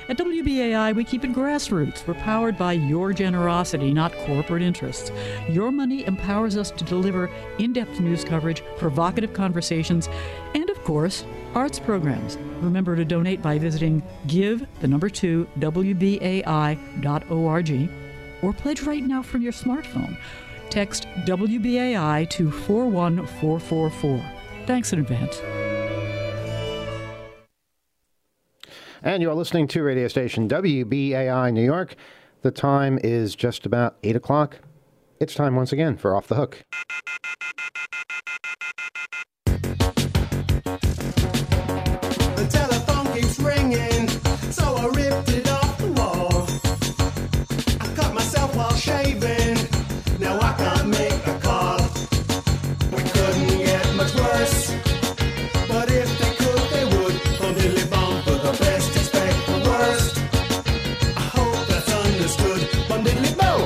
At WBAI, we keep it grassroots. We're powered by your generosity, not corporate interests. Your money empowers us to deliver in-depth news coverage, provocative conversations, and, of course, arts programs. Remember to donate by visiting give2wbai.org or pledge right now from your smartphone. Text WBAI to 41444. Thanks in advance. And you're listening to radio station WBAI New York. The time is just about 8 o'clock. It's time once again for Off the Hook. The telephone keeps ringing, so I ripped it off the wall. I cut myself while shaving, now I can't make a call. We couldn't get much worse, but if they could, they would. Bum diddly bum, for the best, expect the worst. I hope that's understood. Bum diddly bum.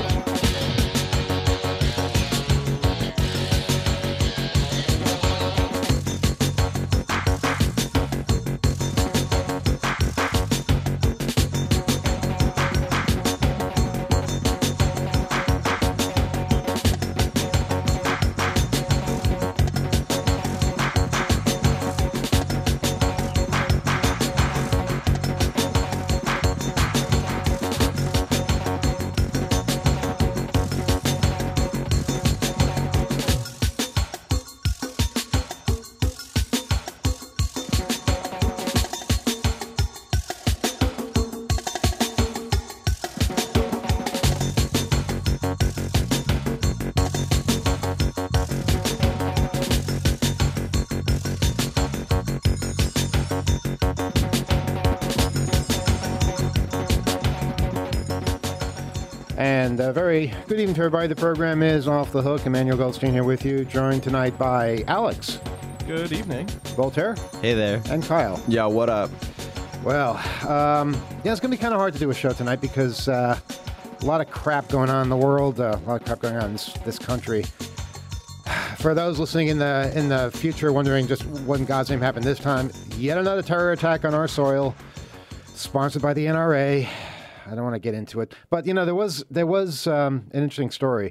And a very good evening to everybody. The program is Off the Hook. Emmanuel Goldstein here with you, joined tonight by Alex. Good evening. Voltaire. Hey there. And Kyle. Yeah, what up? Well, yeah, it's going to be kind of hard to do a show tonight because a lot of crap going on in the world, a lot of crap going on in this country. For those listening in the future wondering just what in God's name happened this time, yet another terror attack on our soil, sponsored by the NRA. I don't want to get into it, but you know there was an interesting story.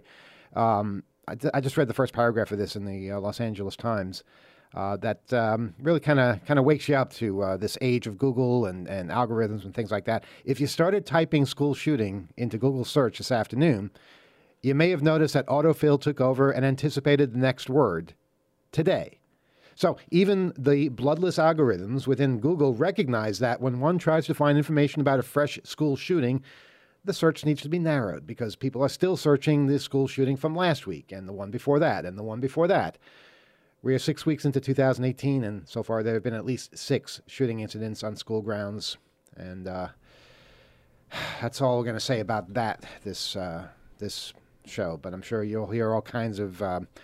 I just read the first paragraph of this in the Los Angeles Times that really kind of wakes you up to this age of Google and algorithms and things like that. If you started typing school shooting into Google search this afternoon, you may have noticed that autofill took over and anticipated the next word, today. So even the bloodless algorithms within Google recognize that when one tries to find information about a fresh school shooting, the search needs to be narrowed because people are still searching the school shooting from last week and the one before that and the one before that. We are 6 weeks into 2018, and so far there have been at least 6 shooting incidents on school grounds. And that's all we're going to say about that this show. But I'm sure you'll hear all kinds of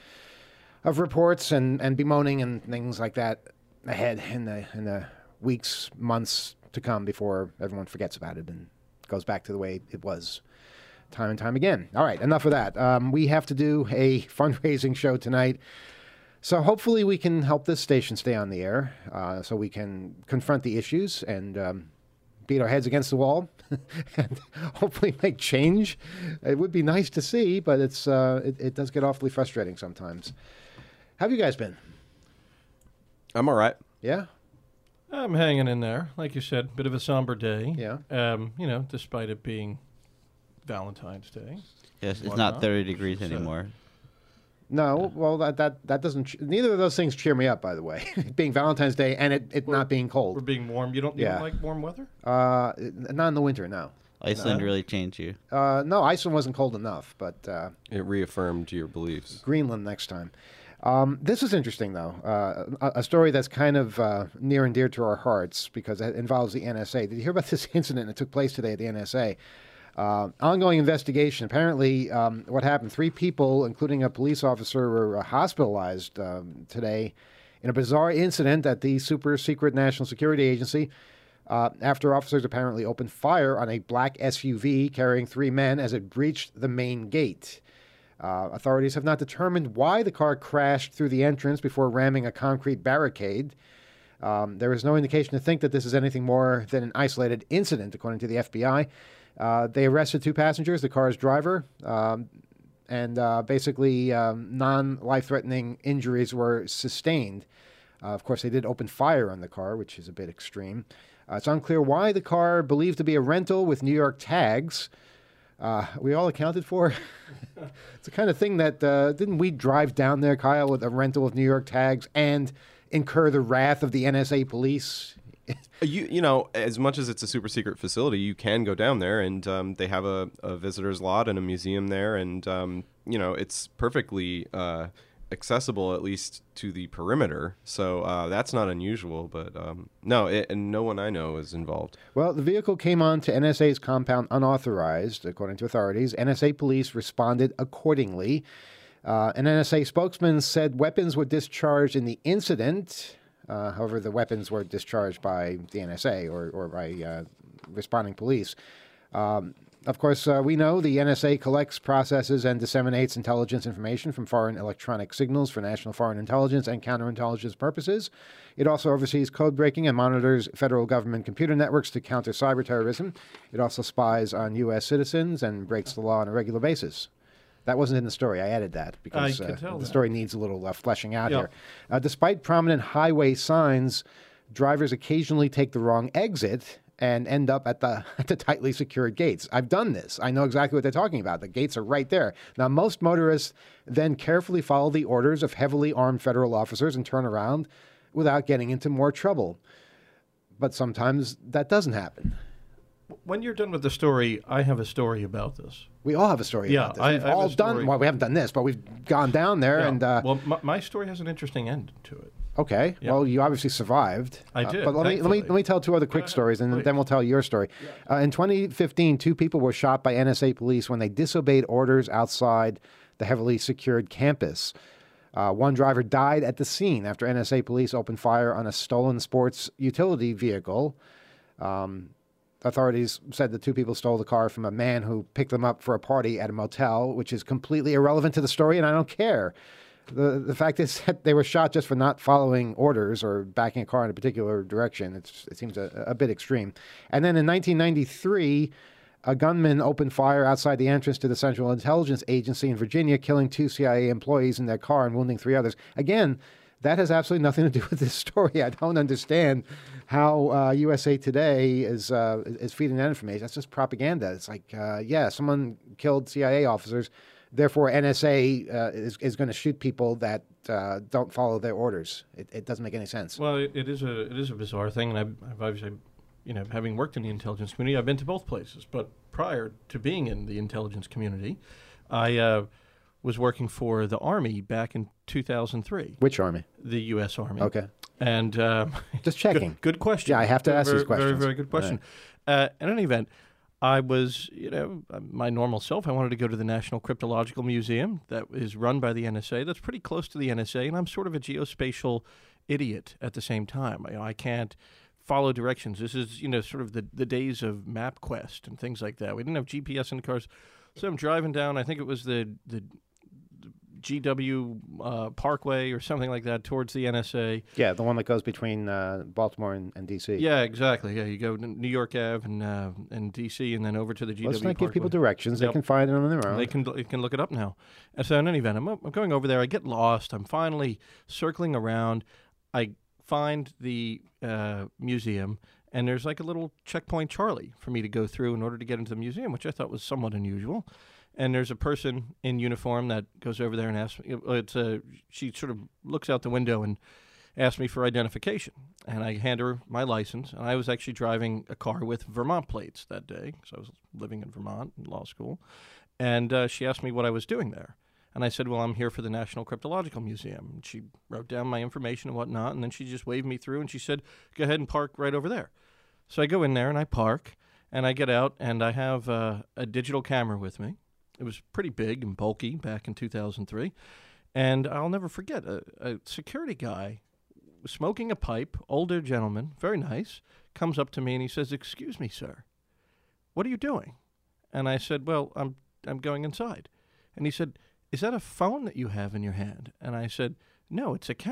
reports and bemoaning and things like that ahead in the weeks, months to come before everyone forgets about it and goes back to the way it was time and time again. All right, enough of that. We have to do a fundraising show tonight. So hopefully we can help this station stay on the air so we can confront the issues and beat our heads against the wall and hopefully make change. It would be nice to see, but it does get awfully frustrating sometimes. How have you guys been? I'm all right. Yeah? I'm hanging in there. Like you said, bit of a somber day. Yeah. Despite it being Valentine's Day. Yes, it's not 30 degrees anymore. No, well, that doesn't... Neither of those things cheer me up, by the way. Being Valentine's Day and it not being cold. We're being warm. You don't like warm weather? Not in the winter, no. Iceland really changed you. No, Iceland wasn't cold enough, but... it reaffirmed your beliefs. Greenland next time. This is interesting, though. A story that's kind of near and dear to our hearts because it involves the NSA. Did you hear about this incident that took place today at the NSA? Ongoing investigation. Apparently, what happened, 3 people, including a police officer, were hospitalized today in a bizarre incident at the super-secret National Security Agency after officers apparently opened fire on a black SUV carrying 3 men as it breached the main gate. Authorities have not determined why the car crashed through the entrance before ramming a concrete barricade. There is no indication to think that this is anything more than an isolated incident, according to the FBI. They arrested 2 passengers, the car's driver, and basically non-life-threatening injuries were sustained. Of course, they did open fire on the car, which is a bit extreme. It's unclear why the car, believed to be a rental with New York tags, we all accounted for. It's the kind of thing that, didn't we drive down there, Kyle, with a rental with New York tags and incur the wrath of the NSA police? You know, as much as it's a super secret facility, you can go down there, and they have a visitor's lot and a museum there, and you know, it's perfectly accessible, at least to the perimeter. So that's not unusual, but no, and no one I know is involved. Well, the vehicle came onto NSA's compound unauthorized, according to authorities. NSA police responded accordingly. An NSA spokesman said weapons were discharged in the incident. However, the weapons were discharged by the NSA or by responding police. Of course, we know the NSA collects, processes, and disseminates intelligence information from foreign electronic signals for national foreign intelligence and counterintelligence purposes. It also oversees code breaking and monitors federal government computer networks to counter cyber terrorism. It also spies on U.S. citizens and breaks the law on a regular basis. That wasn't in the story. I added that because the story needs a little fleshing out here. Despite prominent highway signs, drivers occasionally take the wrong exit and end up at the tightly secured gates. I've done this. I know exactly what they're talking about. The gates are right there. Now, most motorists then carefully follow the orders of heavily armed federal officers and turn around without getting into more trouble. But sometimes that doesn't happen. When you're done with the story, I have a story about this. We all have a story about this. We've all done. Well, we haven't done this, but we've gone down there and. Well, my story has an interesting end to it. Okay. Yeah. Well, you obviously survived. I did. But let me tell 2 other quick stories, and then we'll tell your story. In 2015, 2 people were shot by NSA police when they disobeyed orders outside the heavily secured campus. One driver died at the scene after NSA police opened fire on a stolen sports utility vehicle. Authorities said the 2 people stole the car from a man who picked them up for a party at a motel, which is completely irrelevant to the story, and I don't care. The fact is that they were shot just for not following orders or backing a car in a particular direction. It seems a bit extreme. And then in 1993, a gunman opened fire outside the entrance to the Central Intelligence Agency in Virginia, killing 2 CIA employees in their car and wounding 3 others. Again, that has absolutely nothing to do with this story. I don't understand how USA Today is feeding that information. That's just propaganda. It's like, someone killed CIA officers, therefore NSA is going to shoot people that don't follow their orders. It doesn't make any sense. Well, it is a bizarre thing, and I've obviously, having worked in the intelligence community, I've been to both places. But prior to being in the intelligence community, I was working for the Army back in 2003. Which Army? The U.S. Army. Okay. And just checking. Good question. Yeah, I have to ask these questions. Very, very good question. Right. In any event, I was, my normal self. I wanted to go to the National Cryptological Museum that is run by the NSA. That's pretty close to the NSA, and I'm sort of a geospatial idiot at the same time. I can't follow directions. This is, sort of the days of MapQuest and things like that. We didn't have GPS in the cars. So I'm driving down, I think it was the GW Parkway or something like that towards the NSA. Yeah, the one that goes between Baltimore and D.C. Yeah, exactly. Yeah, you go to New York Ave and D.C. and then over to the GW Let's not Parkway. give people directions. They can find it on their own. They can look it up now. And so in any event, I'm going over there. I get lost. I'm finally circling around. I find the museum, and there's like a little checkpoint Charlie for me to go through in order to get into the museum, which I thought was somewhat unusual. And there's a person in uniform that goes over there and asks me, she sort of looks out the window and asks me for identification. And I hand her my license. And I was actually driving a car with Vermont plates that day, because I was living in Vermont in law school. And she asked me what I was doing there. And I said, well, I'm here for the National Cryptological Museum. And she wrote down my information and whatnot, and then she just waved me through, and she said, go ahead and park right over there. So I go in there, and I park, and I get out, and I have a digital camera with me. It was pretty big and bulky back in 2003. And I'll never forget, a security guy smoking a pipe, older gentleman, very nice, comes up to me and he says, excuse me, sir, what are you doing? And I said, well, I'm going inside. And he said, is that a phone that you have in your hand? And I said, no, it's a camera.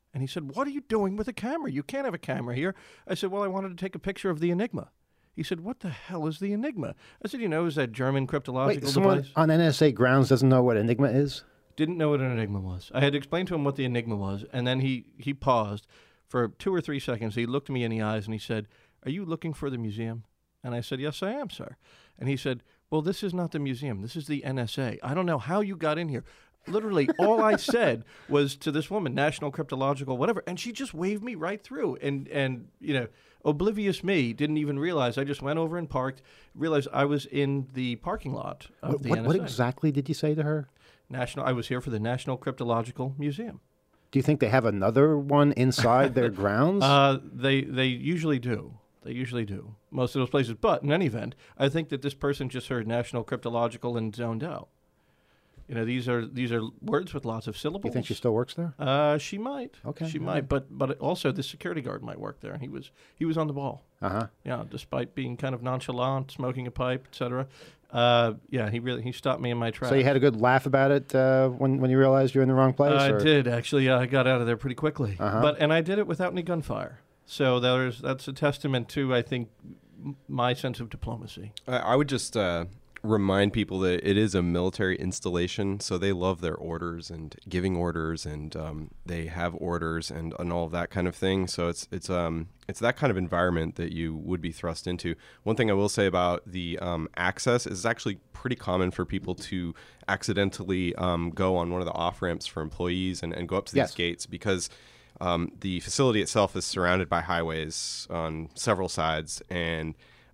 And he said, "What are you doing with a camera? You can't have a camera here." I said, "Well, I wanted to take a picture of the Enigma." He said, "What the hell is the Enigma?" I said, "You know, is that German cryptological Wait, someone device." on NSA grounds doesn't know what Enigma is? Didn't know what an Enigma was. I had explained to him what the Enigma was, and then he paused for 2 or 3 seconds. He looked me in the eyes and he said, "Are you looking for the museum?" And I said, "Yes, I am, sir." And he said, "Well, this is not the museum. This is the NSA. I don't know how you got in here." Literally, all I said was to this woman, National Cryptological, whatever, and she just waved me right through. And you know, oblivious me didn't even realize. I just went over and parked, realized I was in the parking lot of the NSA. What exactly did you say to her? I was here for the National Cryptological Museum. Do you think they have another one inside their grounds? They usually do. They usually do. Most of those places. But in any event, I think that this person just heard National Cryptological and zoned out. You know, these are words with lots of syllables. You think she still works there? She might. Okay, She all might. But also the security guard might work there, and he was on the ball. Uh-huh. Yeah, despite being kind of nonchalant, smoking a pipe, etc. Yeah, he stopped me in my tracks. So you had a good laugh about it when you realized you're in the wrong place? I or? did actually. I got out of there pretty quickly. Uh-huh. And I did it without any gunfire. So that's a testament to, I think, my sense of diplomacy. I would just remind people that it is a military installation, so they love their orders and giving orders, and they have orders and all of that kind of thing. So it's that kind of environment that you would be thrust into. One thing I will say about the access is it's actually pretty common for people to accidentally go on one of the off ramps for employees and go up to these gates, because the facility itself is surrounded by highways on several sides, and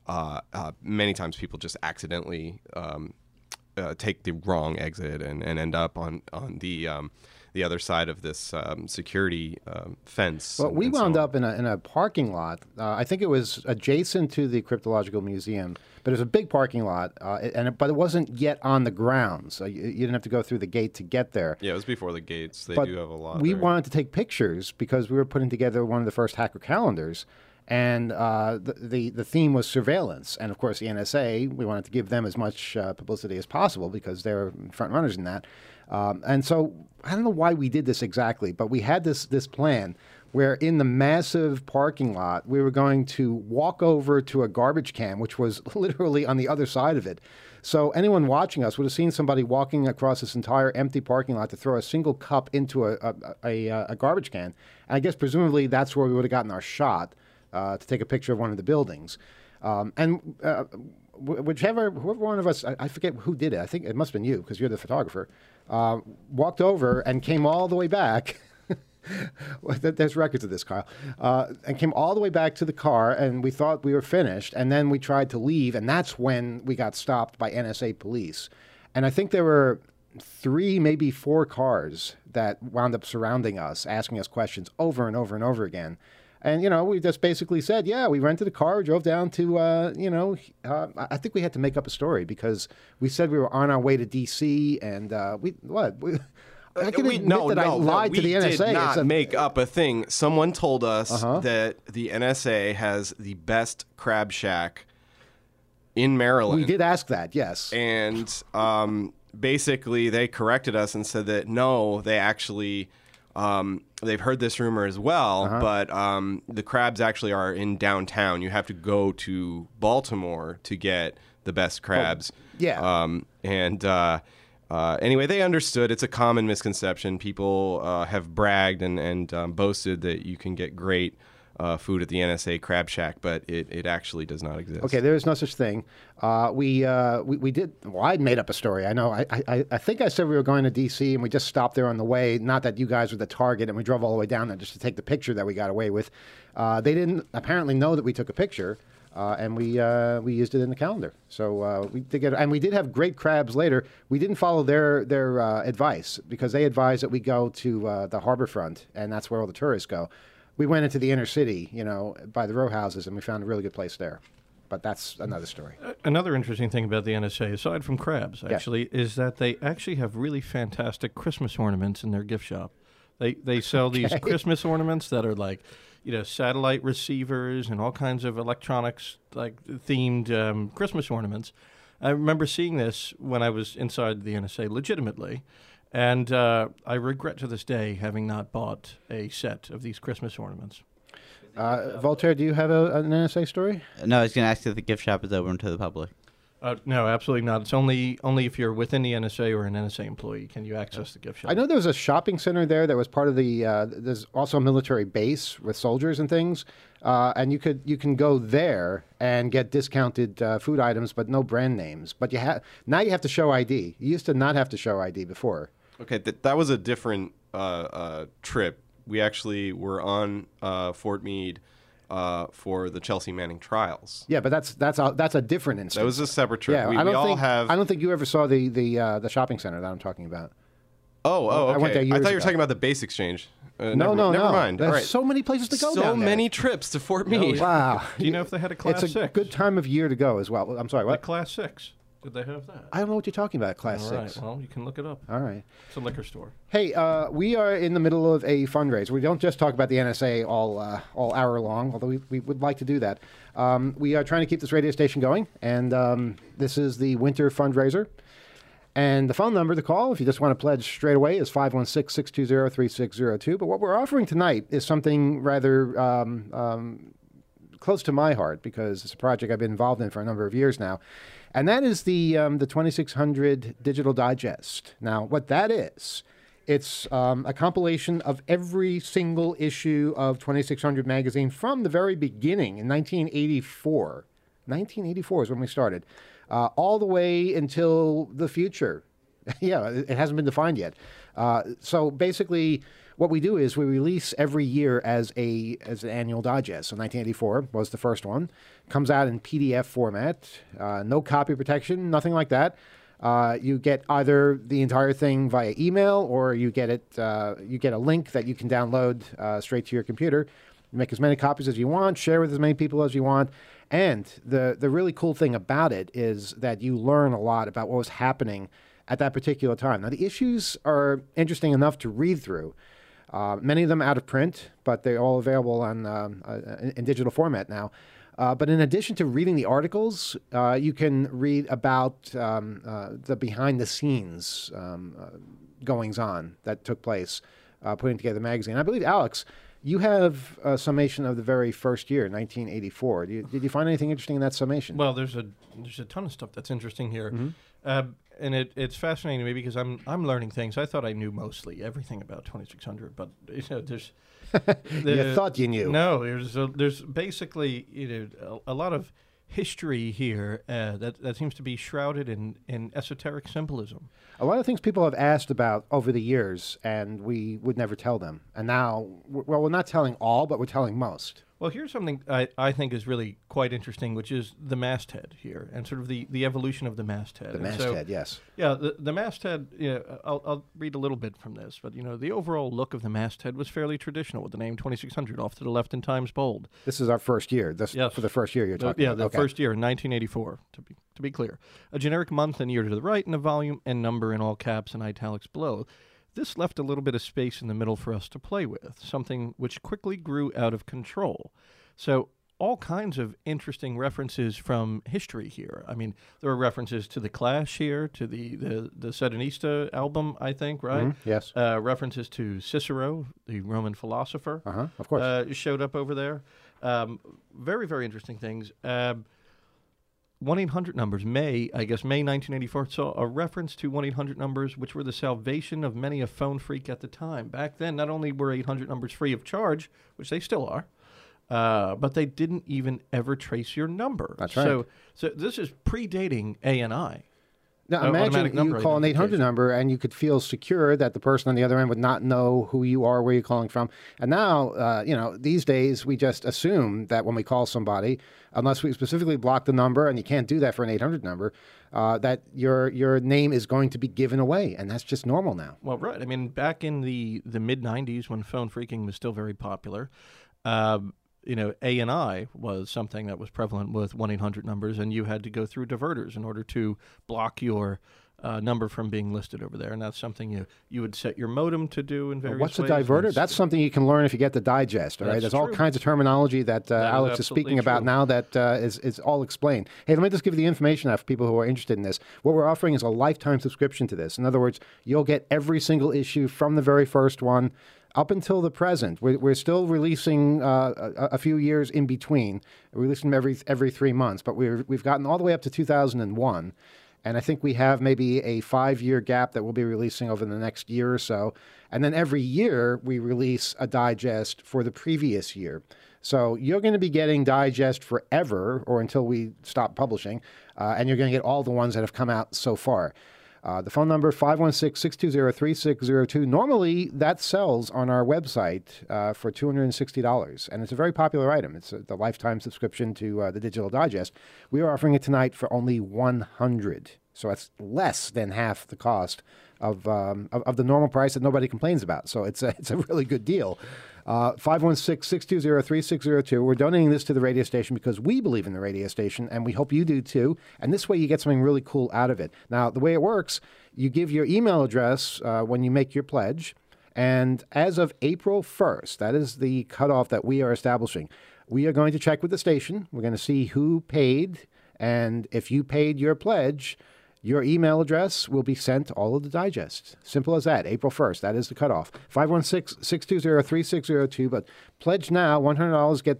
many times people just accidentally take the wrong exit and end up on the other side of this security fence. Well, we wound up in a parking lot. I think it was adjacent to the Cryptological Museum, but it was a big parking lot, but it wasn't yet on the grounds. You didn't have to go through the gate to get there. Yeah, it was before the gates. They But do have a lot. we there. wanted to take pictures because we were putting together one of the first hacker calendars. And the theme was surveillance. And, of course, the NSA, we wanted to give them as much publicity as possible because they're front runners in that. And so I don't know why we did this exactly, but we had this plan where in the massive parking lot, we were going to walk over to a garbage can, which was literally on the other side of it. So anyone watching us would have seen somebody walking across this entire empty parking lot to throw a single cup into a garbage can. And I guess presumably that's where we would have gotten our shot. To take a picture of one of the buildings. Whoever one of us, I forget who did it, I think it must have been you because you're the photographer, walked over and came all the way back. There's records of this, Kyle. And came all the way back to the car, and we thought we were finished, and then we tried to leave, and that's when we got stopped by NSA police. And I think there were 3, maybe 4 cars that wound up surrounding us, asking us questions over and over and over again. And, you know, we just basically said, yeah, we rented a car, drove down to, I think we had to make up a story because we said we were on our way to D.C. and I can admit that I lied to the NSA. We did not make up a thing. Someone told us that the NSA has the best crab shack in Maryland. We did ask that, yes. And basically they corrected us and said that, no, they actually... they've heard this rumor as well, but the crabs actually are in downtown. You have to go to Baltimore to get the best crabs. Anyway, they understood. It's a common misconception. People have bragged and boasted that you can get great food at the NSA Crab Shack, but it actually does not exist. Okay, there is no such thing. We did. Well, I made up a story. I know. I think I said we were going to D.C. and we just stopped there on the way. Not that you guys were the target, and we drove all the way down there just to take the picture that we got away with. They didn't apparently know that we took a picture, and we used it in the calendar. So we did get, and we did have great crabs later. We didn't follow their advice because they advised that we go to the harbor front, and that's where all the tourists go. We went into the inner city, by the row houses, and we found a really good place there. But that's another story. Another interesting thing about the NSA, aside from crabs, actually, is that they actually have really fantastic Christmas ornaments in their gift shop. They sell these Christmas ornaments that are like, satellite receivers and all kinds of electronics, like themed Christmas ornaments. I remember seeing this when I was inside the NSA legitimately. And I regret to this day having not bought a set of these Christmas ornaments. Voltaire, do you have an NSA story? No, I was going to ask if the gift shop is open to the public. No, absolutely not. It's only if you're within the NSA or an NSA employee can you access the gift shop. I know there was a shopping center there that was part of the. There's also a military base with soldiers and things, and you can go there and get discounted food items, but no brand names. But now you have to show ID. You used to not have to show ID before. Okay, that was a different trip. We actually were on Fort Meade for the Chelsea Manning trials. Yeah, but that's a different instance. That was a separate trip. Yeah, we I don't think you ever saw the shopping center that I'm talking about. Oh, okay. I went there years I thought you were ago. talking about the base exchange. No. Never mind. There's All right. so many places to go So down there. many trips to Fort Meade. Wow. Do you know if they had a Class It's a 6? good time of year to go as well. I'm sorry, The what? Class 6. Did they have that? I don't know what you're talking about, Class All 6. right, well, you can look it up. All right. It's a liquor store. Hey, we are in the middle of a fundraiser. We don't just talk about the NSA all hour long, although we would like to do that. We are trying to keep this radio station going, and this is the winter fundraiser. And the phone number to call, if you just want to pledge straight away, is 516-620-3602. But what we're offering tonight is something rather close to my heart, because it's a project I've been involved in for a number of years now. And that is the 2600 Digital Digest. Now, what that is, it's a compilation of every single issue of 2600 magazine from the very beginning in 1984. 1984 is when we started, all the way until the future. Yeah, it hasn't been defined yet. So basically, what we do is we release every year as an annual digest. So 1984 was the first one. Comes out in PDF format, no copy protection, nothing like that. You get either the entire thing via email, or you get it. You get a link that you can download straight to your computer. You make as many copies as you want, share with as many people as you want. And the really cool thing about it is that you learn a lot about what was happening at that particular time. Now, the issues are interesting enough to read through. Many of them out of print, but they're all available on in digital format now. But in addition to reading the articles, you can read about the behind-the-scenes goings-on that took place putting together the magazine. I believe, Alex, you have a summation of the very first year, 1984. Did you find anything interesting in that summation? Well, there's a ton of stuff that's interesting here. And it's fascinating to me because I'm learning things. I thought I knew mostly everything about 2600, but there's you thought you knew. No, there's basically a lot of history here that seems to be shrouded in esoteric symbolism. A lot of things people have asked about over the years, and we would never tell them. And now, we're not telling all, but we're telling most. Well, here's something I think is really quite interesting, which is the masthead here, and sort of the evolution of the masthead. The masthead, yes. Yeah, the masthead, I'll read a little bit from this, but, the overall look of the masthead was fairly traditional, with the name 2600 off to the left in Times bold. This is our first year. Yes. For the first year you're talking about. Yeah, the first year, in 1984, to be clear. A generic month and year to the right, and a volume and number in all caps and italics below. This left a little bit of space in the middle for us to play with, something which quickly grew out of control. So all kinds of interesting references from history here. I mean, there are references to The Clash here, to the Sandinista album, I think, right? Mm-hmm. Yes. References to Cicero, the Roman philosopher. Of course. Showed up over there. Very, very interesting things. 1-800 numbers. May 1984 saw a reference to 1-800 numbers, which were the salvation of many a phone freak at the time. Back then, not only were 800 numbers free of charge, which they still are, but they didn't even ever trace your number. That's right. So this is predating ANI. Now, imagine you call an 800 number and you could feel secure that the person on the other end would not know who you are, where you're calling from. And now, these days we just assume that when we call somebody, unless we specifically block the number, and you can't do that for an 800 number, that your name is going to be given away. And that's just normal now. Well, right. I mean, back in the mid-'90s when phone freaking was still very popular, ANI was something that was prevalent with 1-800 numbers, and you had to go through diverters in order to block your number from being listed over there, and that's something you would set your modem to do in various What's a ways. and diverter? it's- That's something you can learn if you get the digest. All right, That's there's all true. kinds of terminology that Alex is speaking absolutely about true. now that is all explained. Hey, let me just give you the information out for people who are interested in this. What we're offering is a lifetime subscription to this. In other words, you'll get every single issue from the very first one up until the present. We're still releasing a few years in between. We're releasing them every 3 months, but we've gotten all the way up to 2001. And I think we have maybe a 5-year gap that we'll be releasing over the next year or so. And then every year we release a digest for the previous year. So you're going to be getting digest forever or until we stop publishing. And you're going to get all the ones that have come out so far. The phone number, 516-620-3602. Normally, that sells on our website for $260, and it's a very popular item. It's the lifetime subscription to the Digital Digest. We are offering it tonight for only $100, so that's less than half the cost of the normal price that nobody complains about. So it's a really good deal. 516-620-3602. We're donating this to the radio station because we believe in the radio station, and we hope you do too. And this way you get something really cool out of it. Now, the way it works, you give your email address when you make your pledge. And as of April 1st, that is the cutoff that we are establishing, we are going to check with the station. We're going to see who paid. And if you paid your pledge, your email address will be sent all of the digest. Simple as that. April 1st. That is the cutoff. 516-620-3602. But pledge now. $100. Get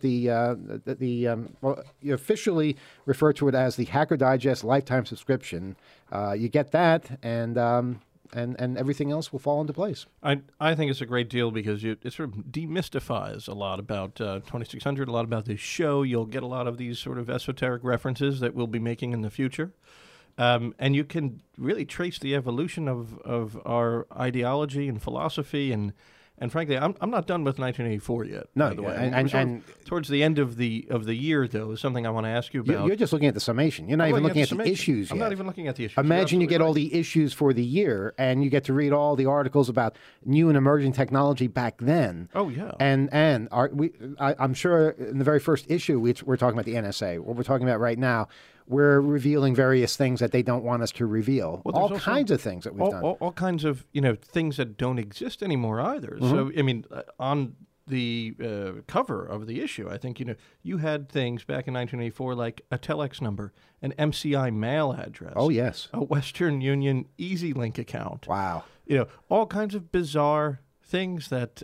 well, you officially refer to it as the Hacker Digest lifetime subscription. You get that, and everything else will fall into place. I think it's a great deal because it sort of demystifies a lot about 2600, a lot about this show. You'll get a lot of these sort of esoteric references that we'll be making in the future. And you can really trace the evolution of our ideology and philosophy, and frankly, I'm not done with 1984 yet. No, by the way. and- We're sort of and- towards the end of the year, though, is something I want to ask you about. You're just looking at the summation. You're not even looking at the summation. issues I'm yet. not even looking at the issues. Imagine you You're get all absolutely the issues for the year, and you get to read all the articles about new and emerging technology back then. Oh, yeah. I'm sure in the very first issue, we're talking about the NSA. What we're talking about right now, we're revealing various things that they don't want us to reveal. Well, all there's also kinds of things that we've done. all kinds of things that don't exist anymore either. Mm-hmm. So I mean, on the cover of the issue, I think you had things back in 1984 like a telex number, an MCI mail address. Oh, yes. A Western Union EasyLink account. Wow. All kinds of bizarre things that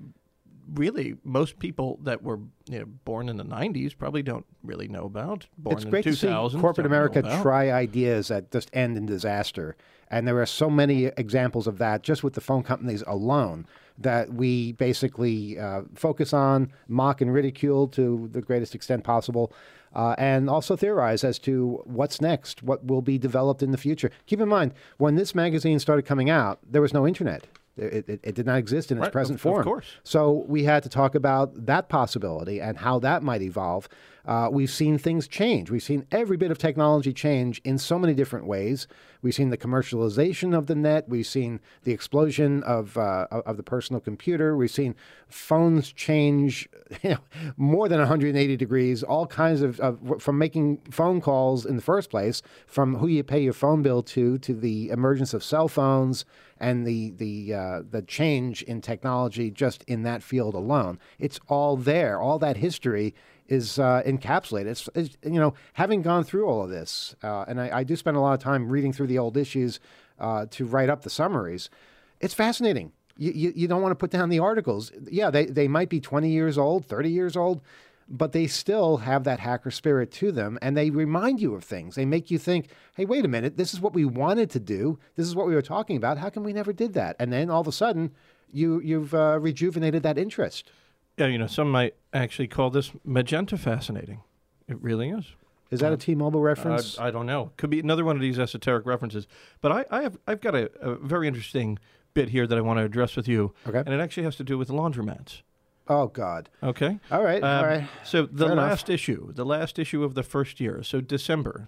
really most people that were born in the 90s probably don't really know about. Born It's in great the to see 2000s, corporate don't know America about. try ideas that just end in disaster. And there are so many examples of that just with the phone companies alone that we basically focus on, mock and ridicule to the greatest extent possible, and also theorize as to what's next, what will be developed in the future. Keep in mind, when this magazine started coming out, there was no internet. It did not exist in its Right, present of form. course. So we had to talk about that possibility and how that might evolve. We've seen things change. We've seen every bit of technology change in so many different ways. We've seen the commercialization of the net. We've seen the explosion of the personal computer. We've seen phones change more than 180 degrees, all kinds of from making phone calls in the first place, from who you pay your phone bill to the emergence of cell phones and the change in technology just in that field alone. It's all there. All that history is encapsulated. It's having gone through all of this, and I do spend a lot of time reading through the old issues to write up the summaries. It's fascinating. You don't want to put down the articles. Yeah, they might be 20 years old, 30 years old, but they still have that hacker spirit to them, and they remind you of things. They make you think, hey, wait a minute, this is what we wanted to do. This is what we were talking about. How come we never did that? And then all of a sudden, you've rejuvenated that interest. Yeah, some might actually call this magenta fascinating. It really is. Is that a T-Mobile reference? I don't know. Could be another one of these esoteric references. But I've got a very interesting bit here that I want to address with you. Okay. And it actually has to do with laundromats. Oh, God. Okay. All right. All right. So the Fair enough. last issue of the first year, so December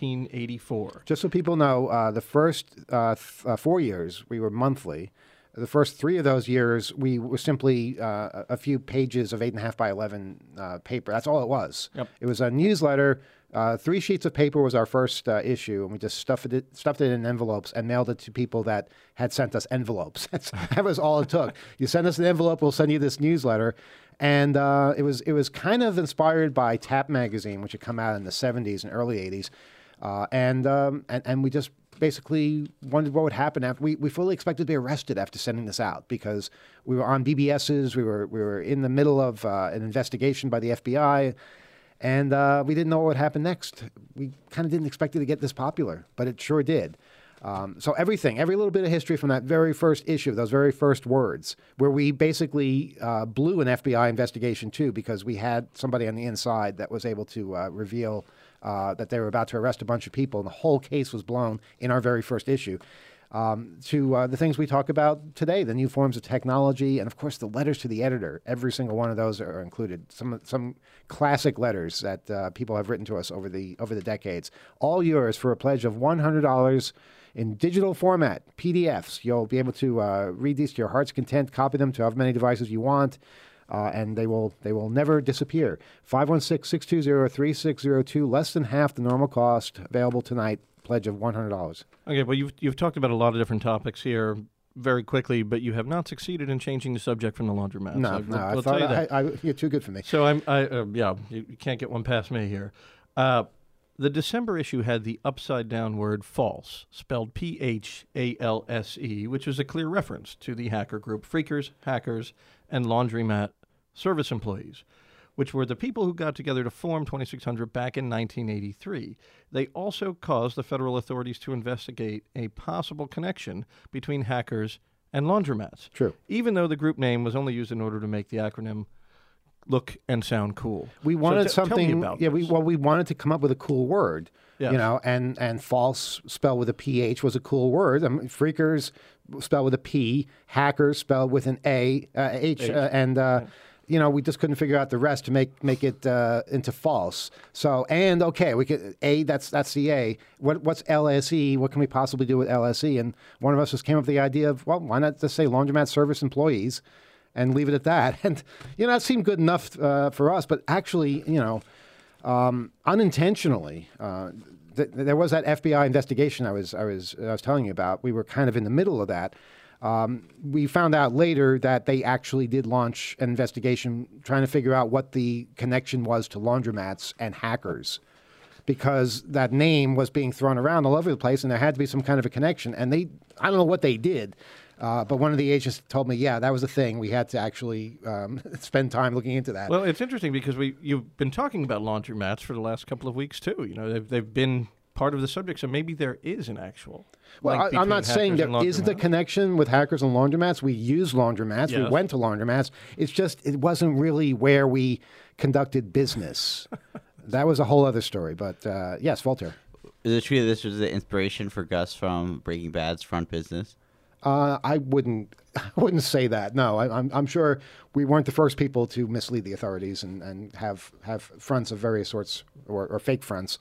1984. Just so people know, the first 4 years, we were monthly. The first 3 of those years, we were simply a few pages of 8.5 by 11 paper. That's all it was. Yep. It was a newsletter 3 sheets of paper was our first issue, and we just stuffed it in envelopes and mailed it to people that had sent us envelopes. That was all it took. You send us an envelope, we'll send you this newsletter. And it was kind of inspired by Tap magazine, which had come out in the 70s and early 80s. And we just basically wondered what would happen after we fully expected to be arrested after sending this out, because we were on BBSs, we were in the middle of an investigation by the FBI, and we didn't know what would happen next. We kind of didn't expect it to get this popular, but it sure did. So every little bit of history from that very first issue, those very first words, where we basically blew an FBI investigation too, because we had somebody on the inside that was able to reveal that they were about to arrest a bunch of people, and the whole case was blown in our very first issue. To the things we talk about today, the new forms of technology, and of course the letters to the editor. Every single one of those are included. Some classic letters that people have written to us over the decades. All yours for a pledge of $100 in digital format, PDFs. You'll be able to read these to your heart's content, copy them to however many devices you want. And they will never disappear. 516-620-3602, less than half the normal cost, available tonight, pledge of $100. Okay, well, you've talked about a lot of different topics here very quickly, but you have not succeeded in changing the subject from the laundromat. No, I thought you're too good for me. So you can't get one past me here. The December issue had the upside-down word false, spelled P-H-A-L-S-E, which is a clear reference to the hacker group Phreakers, Hackers, and Laundromat Service Employees, which were the people who got together to form 2600 back in 1983. They also caused the federal authorities to investigate a possible connection between hackers and laundromats. True. Even though the group name was only used in order to make the acronym look and sound cool. We wanted something. Tell me about this. We wanted to come up with a cool word. Yes. You know, and false spelled with a PH was a cool word. I mean, Phreakers spelled with a P, hackers spelled with an A, H. You know, we just couldn't figure out the rest to make it into false. So, and okay, we could that's the A. What's LSE? What can we possibly do with LSE? And one of us just came up with the idea of, well, why not just say laundromat service employees, and leave it at that? And you know, that seemed good enough for us. But actually, you know, unintentionally, there was that FBI investigation I was telling you about. We were kind of in the middle of that. We found out later that they actually did launch an investigation trying to figure out what the connection was to laundromats and hackers, because that name was being thrown around all over the place, and there had to be some kind of a connection. And I don't know what they did, but one of the agents told me, yeah, that was a thing. We had to actually spend time looking into that. Well, it's interesting because you've been talking about laundromats for the last couple of weeks too. You know, they've been part of the subject, so maybe there is an actual. Well, I'm not saying there isn't a connection with hackers and laundromats. We use laundromats. Yes. We went to laundromats. It's just it wasn't really where we conducted business. That was a whole other story. But yes, Voltaire. Is it true that this was the inspiration for Gus from Breaking Bad's front business? I wouldn't say that. No, I'm sure we weren't the first people to mislead the authorities and have fronts of various sorts or fake fronts.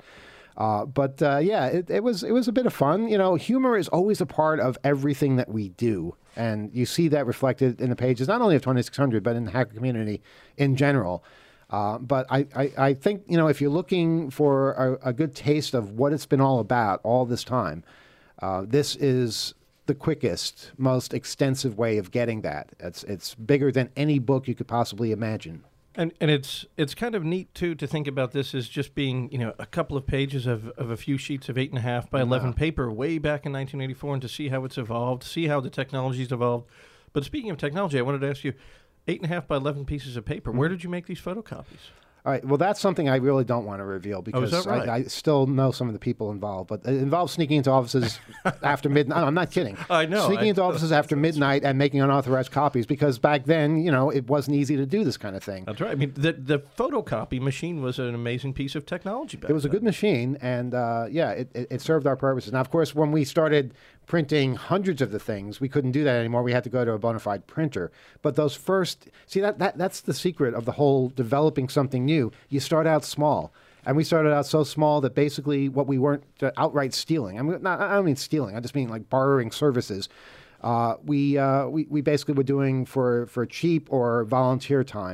But yeah, it was a bit of fun. You know, humor is always a part of everything that we do, and you see that reflected in the pages not only of 2600 but in the hacker community in general. But I think, you know, if you're looking for a good taste of what it's been all about all this time, this is the quickest, most extensive way of getting that. It's bigger than any book you could possibly imagine. And it's kind of neat too to think about this as just being, you know, a couple of pages of a few sheets of 8.5 by 11 paper way back in 1984, and to see how it's evolved, see how the technology's evolved. But speaking of technology, I wanted to ask you, 8.5 by 11 pieces of paper. Where did you make these photocopies? All right. Well, that's something I really don't want to reveal because is that right? I still know some of the people involved. But it involves sneaking into offices after midnight. No, I'm not kidding. I know. Sneaking into offices after midnight and making unauthorized copies, because back then, you know, it wasn't easy to do this kind of thing. That's right. I mean, the photocopy machine was an amazing piece of technology back then. It was a good machine, and yeah, it served our purposes. Now, of course, when we started printing hundreds of the things, we couldn't do that anymore. We had to go to a bona fide printer. But those first, see, that's the secret of the whole developing something new. You start out small. And we started out so small that basically what we weren't outright stealing. I don't mean stealing. I just mean like borrowing services. We basically were doing for cheap or volunteer time.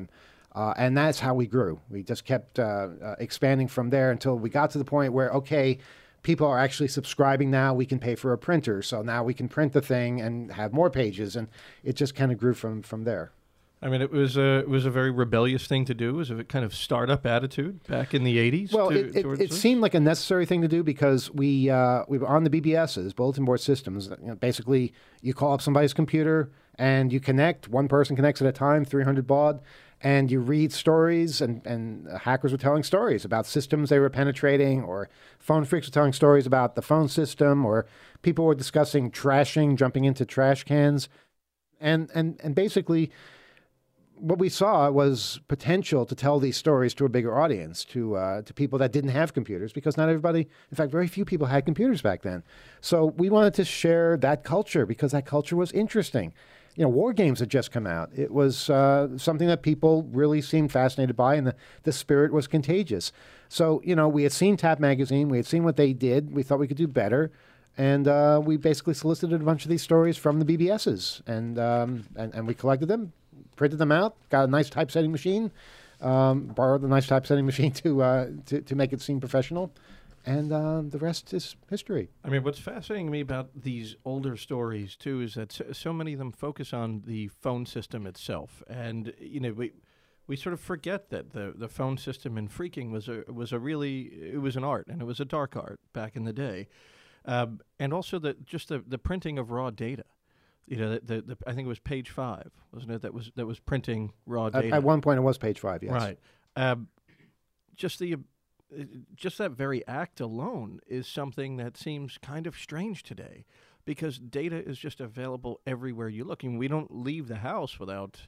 And that's how we grew. We just kept expanding from there until we got to the point where, okay, people are actually subscribing now. We can pay for a printer. So now we can print the thing and have more pages. And it just kind of grew from there. I mean, it was a very rebellious thing to do. It was a kind of startup attitude back in the 80s. Well, it seemed like a necessary thing to do because we were on the BBSs, bulletin board systems. Basically, you call up somebody's computer and you connect. One person connects at a time, 300 baud, and you read stories. And hackers were telling stories about systems they were penetrating, or phone freaks were telling stories about the phone system, or people were discussing trashing, jumping into trash cans, and basically, what we saw was potential to tell these stories to a bigger audience, to people that didn't have computers, because not everybody, in fact, very few people had computers back then. So we wanted to share that culture because that culture was interesting. War games had just come out. It was something that people really seemed fascinated by, and the spirit was contagious. So, we had seen Tap Magazine. We had seen what they did. We thought we could do better. And we basically solicited a bunch of these stories from the BBSs, and we collected them, printed them out, got a nice typesetting machine, borrowed a nice typesetting machine to make it seem professional, and the rest is history. I mean, what's fascinating to me about these older stories, too, is that so many of them focus on the phone system itself. And, we sort of forget that the phone system in phreaking was an art, and it was a dark art back in the day. And also the printing of raw data. I think it was page 5, wasn't it? That was printing raw data. At one point, it was page 5. Yes. Right. Just that very act alone is something that seems kind of strange today, because data is just available everywhere you look. And we don't leave the house without,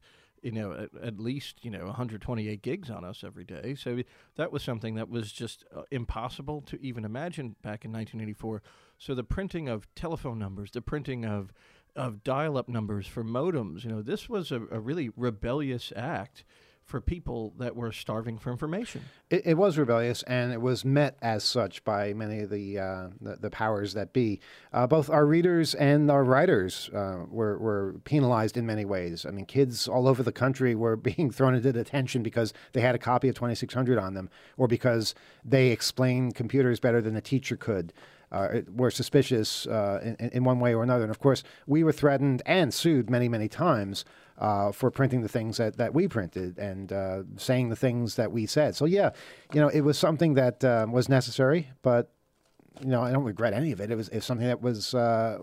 at least 128 gigs on us every day. So that was something that was just impossible to even imagine back in 1984. So the printing of telephone numbers, the printing of dial-up numbers for modems, this was a really rebellious act for people that were starving for information. It was rebellious, and it was met as such by many of the powers that be. Both our readers and our writers were penalized in many ways. I mean, kids all over the country were being thrown into detention because they had a copy of 2600 on them, or because they explained computers better than the teacher could. Were suspicious in one way or another. And of course, we were threatened and sued many, many times for printing the things that we printed and saying the things that we said. So yeah, it was something that was necessary, but I don't regret any of it. It was something that was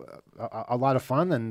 a lot of fun and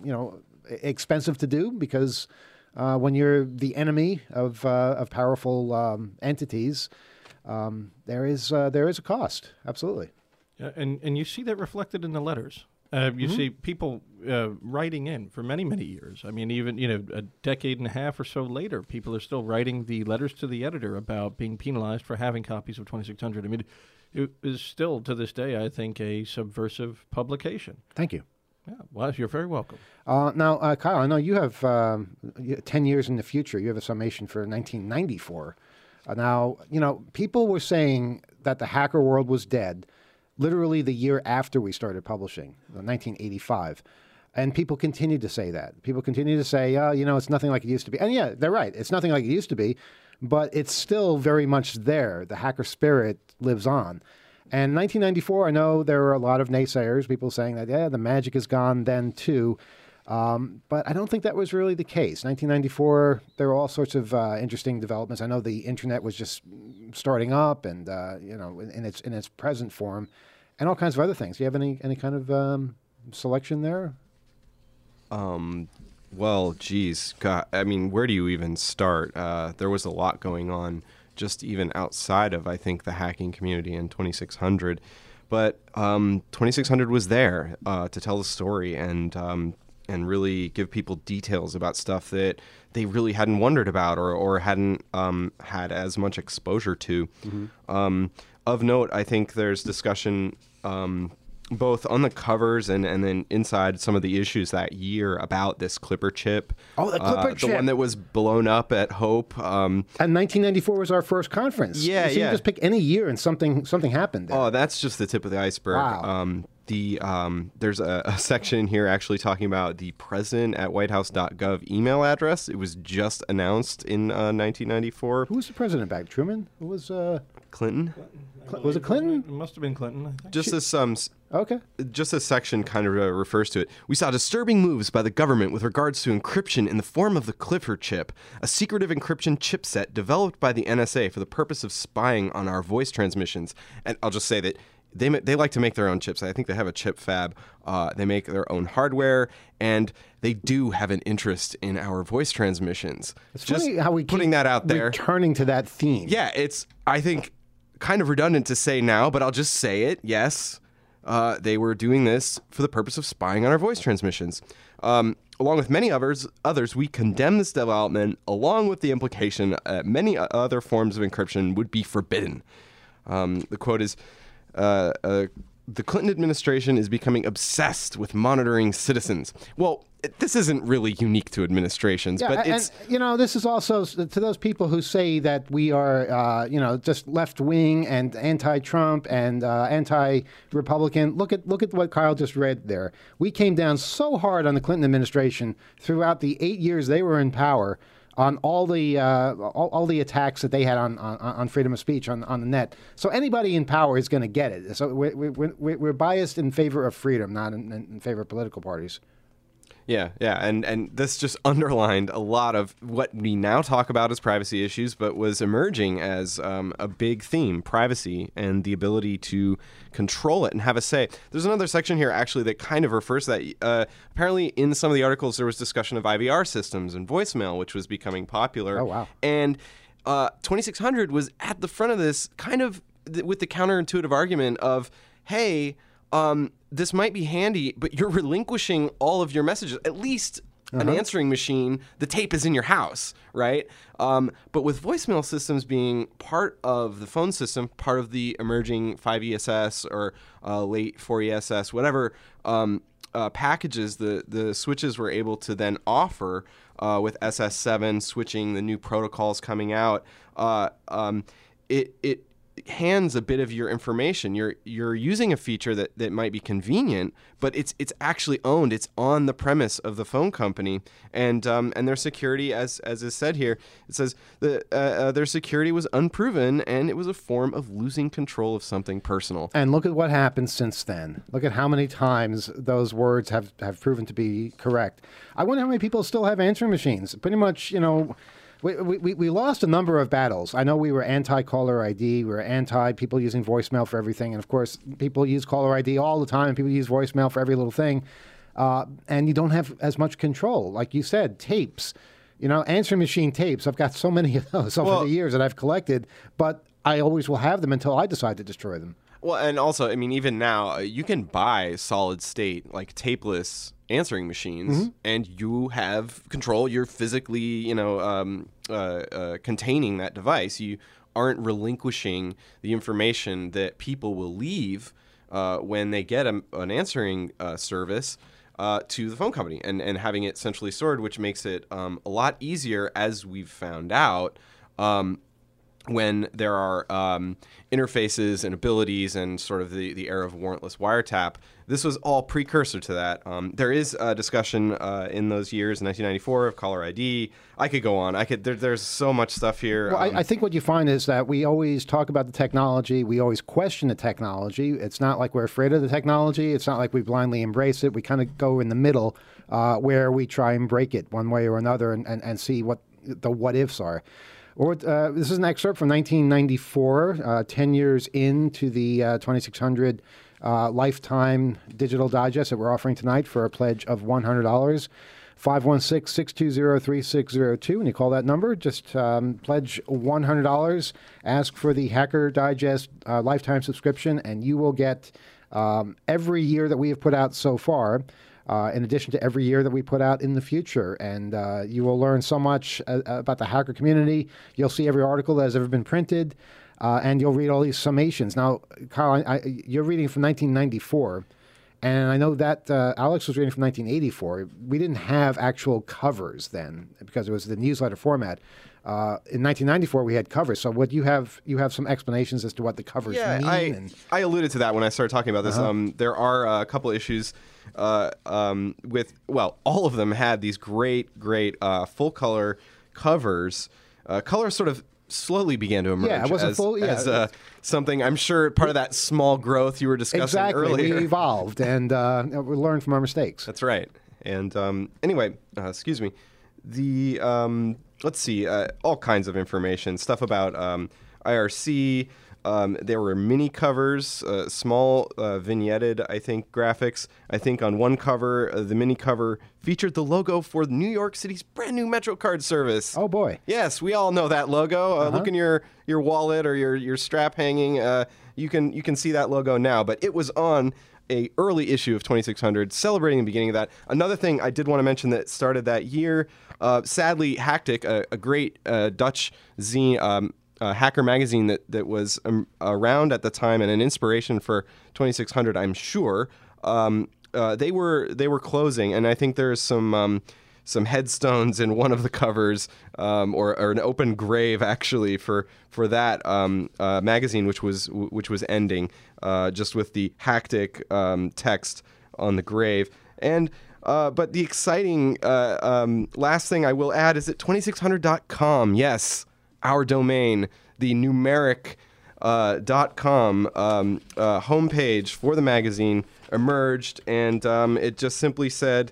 expensive to do, because when you're the enemy of powerful entities, there is a cost. Absolutely. Yeah, and you see that reflected in the letters. You see people writing in for many, many years. I mean, even a decade and a half or so later, people are still writing the letters to the editor about being penalized for having copies of 2600. I mean, it is still to this day, I think, a subversive publication. Thank you. Yeah, well, you're very welcome. Now, Kyle, I know you have 10 years in the future. You have a summation for 1994. Now, people were saying that the hacker world was dead literally the year after we started publishing, 1985. And people continue to say that. People continue to say, it's nothing like it used to be. And yeah, they're right. It's nothing like it used to be, but it's still very much there. The hacker spirit lives on. And 1994, I know there were a lot of naysayers, people saying that, the magic is gone then too. But I don't think that was really the case. 1994, there were all sorts of interesting developments. I know the internet was just starting up, and in its present form, and all kinds of other things. Do you have any kind of selection there? Well, geez, God, I mean, where do you even start? There was a lot going on, just even outside of, I think, the hacking community in 2600. But 2600 was there to tell the story and really give people details about stuff that they really hadn't wondered about or hadn't had as much exposure to. Mm-hmm. Of note, I think there's discussion both on the covers and then inside some of the issues that year about this Clipper chip. Oh, the Clipper chip. The one that was blown up at Hope. And 1994 was our first conference. Yeah, so you just pick any year and something happened there. Oh, that's just the tip of the iceberg. Wow. there's a section here actually talking about the president at whitehouse.gov email address. It was just announced in 1994. Who was the president back? Truman? Who was Clinton? Was it Clinton? It must have been Clinton, I think. Just as Okay. just a section kind of refers to it. We saw disturbing moves by the government with regards to encryption in the form of the Clifford chip, a secretive encryption chipset developed by the NSA for the purpose of spying on our voice transmissions. And I'll just say that they like to make their own chips. I think they have a chip fab. They make their own hardware, and they do have an interest in our voice transmissions. It's just funny how we putting keep that out there. returning to that theme. Yeah, it's, I think, kind of redundant to say now, but I'll just say it. Yes, they were doing this for the purpose of spying on our voice transmissions. Along with many others, we condemn this development, along with the implication that many other forms of encryption would be forbidden. The quote is, the Clinton administration is becoming obsessed with monitoring citizens. Well, this isn't really unique to administrations, but it's... And, this is also to those people who say that we are, just left-wing and anti-Trump and anti-Republican. Look at what Kyle just read there. We came down so hard on the Clinton administration throughout the 8 years they were in power on all the attacks that they had on freedom of speech on the net. So anybody in power is going to get it. So we're biased in favor of freedom, not in favor of political parties. Yeah, and this just underlined a lot of what we now talk about as privacy issues, but was emerging as a big theme, privacy and the ability to control it and have a say. There's another section here actually that kind of refers to that. Apparently in some of the articles there was discussion of IVR systems and voicemail, which was becoming popular. Oh, wow. And 2600 was at the front of this kind of with the counterintuitive argument of, hey, this might be handy, but you're relinquishing all of your messages. At least an answering machine, the tape is in your house, right? But with voicemail systems being part of the phone system, part of the emerging 5ESS or late 4ESS, whatever packages the switches were able to then offer with SS7 switching, the new protocols coming out, it hands a bit of your information. You're using a feature that might be convenient, but it's actually owned. It's on the premise of the phone company, and their security, as is said here, it says their security was unproven, and it was a form of losing control of something personal. And look at what happened since then. Look at how many times those words have proven to be correct. I wonder how many people still have answering machines. Pretty much, We lost a number of battles. I know we were anti-caller ID. We were anti people using voicemail for everything. And, of course, people use caller ID all the time. And people use voicemail for every little thing. And you don't have as much control. Like you said, tapes. Answering machine tapes. I've got so many of those over the years that I've collected. But I always will have them until I decide to destroy them. Well, and also, I mean, even now, you can buy solid state, like tapeless answering machines, and you have control. You're physically, containing that device. You aren't relinquishing the information that people will leave when they get an answering service to the phone company and having it centrally stored, which makes it a lot easier, as we've found out, when there are interfaces and abilities and sort of the era of warrantless wiretap. This was all precursor to that. There is a discussion in those years, in 1994, of caller ID. I could go on. There's so much stuff here. Well, I think what you find is that we always talk about the technology. We always question the technology. It's not like we're afraid of the technology. It's not like we blindly embrace it. We kind of go in the middle where we try and break it one way or another and see what the what-ifs are. This is an excerpt from 1994, 10 years into the 2600 Lifetime Digital Digest that we're offering tonight for a pledge of $100. 516-620-3602. When you call that number, just pledge $100. Ask for the Hacker Digest lifetime subscription, and you will get every year that we have put out so far, in addition to every year that we put out in the future. And you will learn so much about the hacker community. You'll see every article that has ever been printed, and you'll read all these summations. Now, Kyle, you're reading from 1994, and I know that Alex was reading from 1984. We didn't have actual covers then because it was the newsletter format. In 1994, we had covers. So what you have some explanations as to what the covers mean. I alluded to that when I started talking about this. There are a couple issues with, well, all of them had these great full color covers. Color sort of slowly began to emerge it wasn't as something, I'm sure, part of that small growth you were discussing earlier. We evolved and we learned from our mistakes. That's right. And anyway, excuse me. The let's see, all kinds of information, stuff about IRC. There were mini covers, small vignetted, I think, graphics. I think on one cover, the mini cover featured the logo for New York City's brand new MetroCard service. Oh, boy. Yes, we all know that logo. Look in your wallet or your strap hanging. You can see that logo now. But it was on a early issue of 2600, celebrating the beginning of that. Another thing I did want to mention that started that year, sadly, Hactic, a great Dutch zine, hacker magazine that was around at the time and an inspiration for 2600, I'm sure. They were closing, and I think there's some headstones in one of the covers, or an open grave actually for that magazine, which was ending, just with the Hactic text on the grave. And but the exciting last thing I will add is that 2600.com, yes, our domain, the numeric .com homepage for the magazine emerged, and it just simply said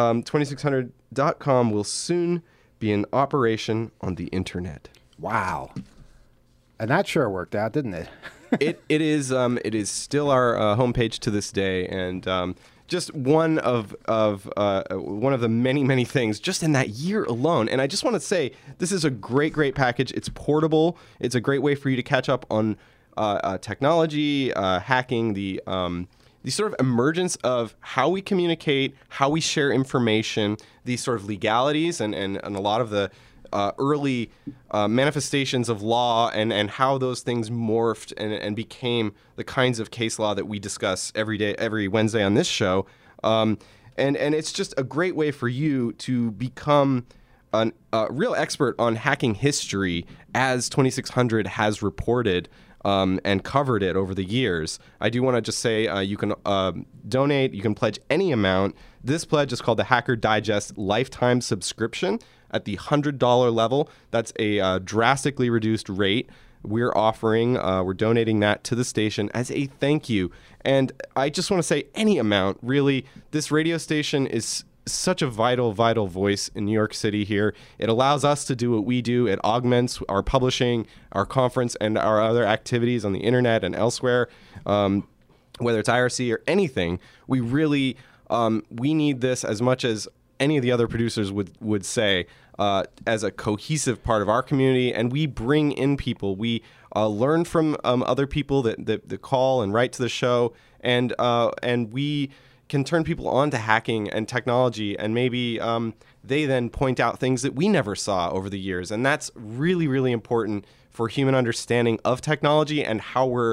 2600.com will soon be in operation on the internet. Wow. And that sure worked out, didn't it? It is still our homepage to this day, and just one of the many things just in that year alone. And I just want to say, this is a great package. It's portable. It's a great way for you to catch up on technology, hacking, the sort of emergence of how we communicate, how we share information, these sort of legalities, and a lot of the early manifestations of law, and how those things morphed and became the kinds of case law that we discuss every Wednesday on this show. And it's just a great way for you to become a real expert on hacking history, as 2600 has reported and covered it over the years. I do want to just say you can donate, you can pledge any amount. This pledge is called the Hacker Digest Lifetime Subscription. At the $100 level, that's a drastically reduced rate we're offering. We're donating that to the station as a thank you. And I just want to say, any amount, really. This radio station is such a vital voice in New York City here. It allows us to do what we do. It augments our publishing, our conference, and our other activities on the internet and elsewhere, whether it's IRC or anything. We really, we need this as much as any of the other producers would say, as a cohesive part of our community. And we bring in people. We learn from other people that call and write to the show, and we can turn people on to hacking and technology, and maybe they then point out things that we never saw over the years. And that's really important for human understanding of technology and how we're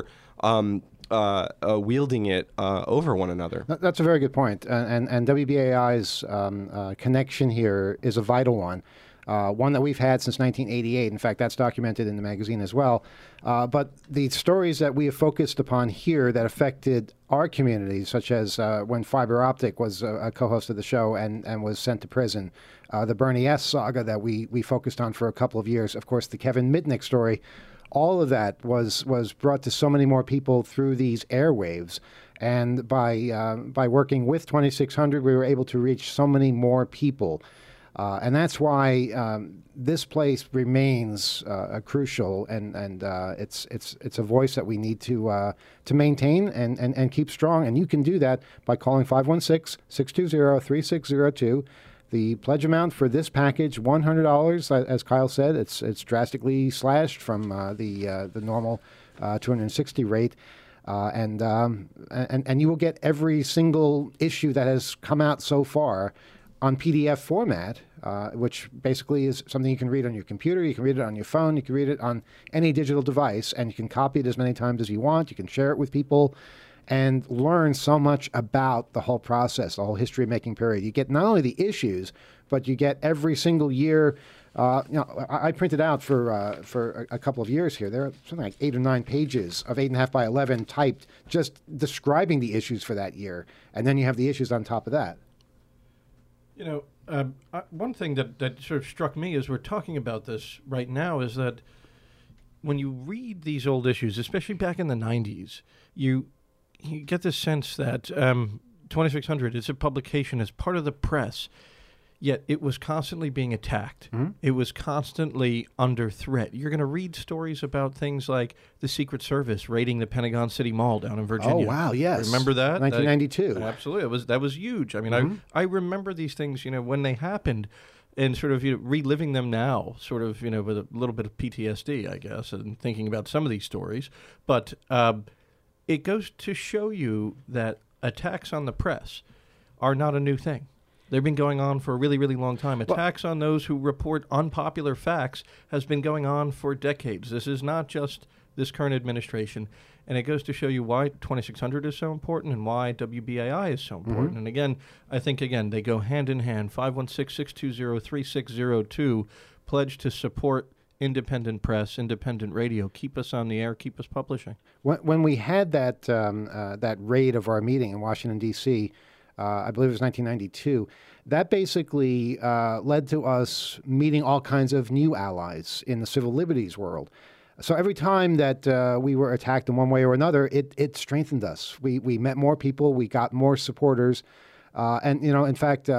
wielding it over one another. That's a very good point. And WBAI's connection here is a vital one. One that we've had since 1988. In fact, that's documented in the magazine as well. But the stories that we have focused upon here that affected our community, such as when Fiber Optic was a co-host of the show and was sent to prison, the Bernie S. saga that we focused on for a couple of years, of course, the Kevin Mitnick story, all of that was brought to so many more people through these airwaves. And by working with 2600, we were able to reach so many more people. And that's why this place remains crucial, and it's a voice that we need to maintain and keep strong. And you can do that by calling 516-620-3602. The pledge amount for this package, $100. As Kyle said, it's drastically slashed from the normal $260 rate. And you will get every single issue that has come out so far on PDF format, which basically is something you can read on your computer, you can read it on your phone, you can read it on any digital device, and you can copy it as many times as you want. You can share it with people and learn so much about the whole process, the whole history-making period. You get not only the issues, but you get every single year I printed out for a couple of years here. There are something like 8 or 9 pages of 8.5 by 11 typed, just describing the issues for that year, and then you have the issues on top of that. One thing that sort of struck me as we're talking about this right now is that when you read these old issues, especially back in the 90s, you get this sense that 2600 is a publication as part of the press, yet it was constantly being attacked. Mm-hmm. It was constantly under threat. You're going to read stories about things like the Secret Service raiding the Pentagon City Mall down in Virginia. Oh, wow, yes. Remember that? 1992. Absolutely. That was huge. I mean, I remember these things, when they happened, and sort of reliving them now, sort of, with a little bit of PTSD, I guess, and thinking about some of these stories. But it goes to show you that attacks on the press are not a new thing. They've been going on for a really, really long time. Attacks on those who report unpopular facts has been going on for decades. This is not just this current administration. And it goes to show you why 2600 is so important and why WBAI is so important. And again, I think, they go hand in hand. 516-620-3602. Pledge to support independent press, independent radio. Keep us on the air. Keep us publishing. When we had that raid of our meeting in Washington, D.C., I believe it was 1992, that basically led to us meeting all kinds of new allies in the civil liberties world. So every time that we were attacked in one way or another, it strengthened us. We met more people, we got more supporters. And, in fact,